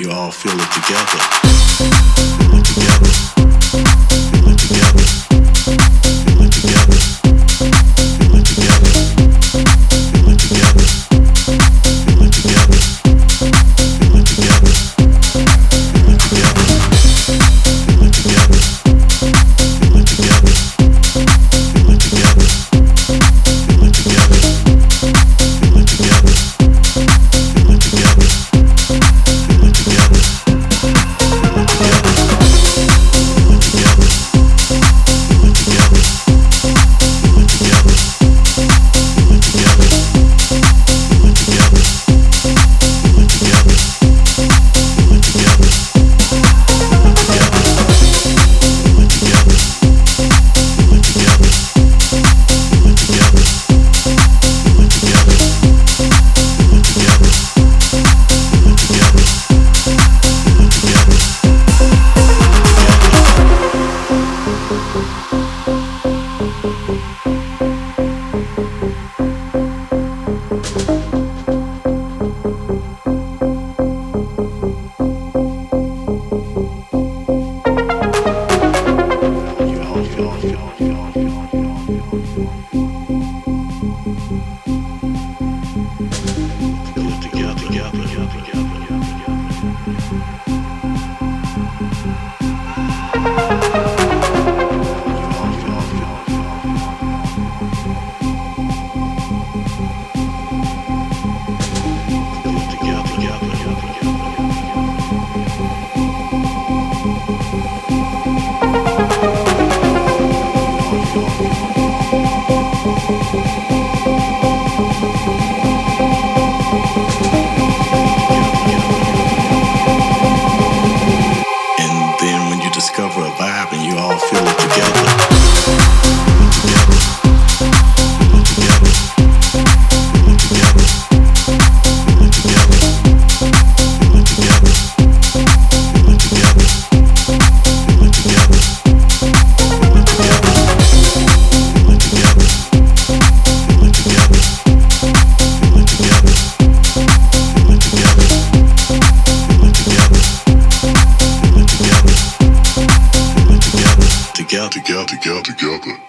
you all feel it together. Feel it together. Feel it together. Feel it together. Feel it together. Feel it together. Feel it together. Feel it together. Feel it together. Feel it together. Feel it together. Feel it together. Feel it together. Feel it together. Feel it together. Feel it together. Discover a vibe and you all feel it together. Feel it together. Feel it together. Feel it together. Feel it together. Feel it together. Feel it together. Feel it together. Feel it together. Feel it together. Feel it together. Feel it together. Feel it together. Feel it together. Feel it together. Together, together, together, together.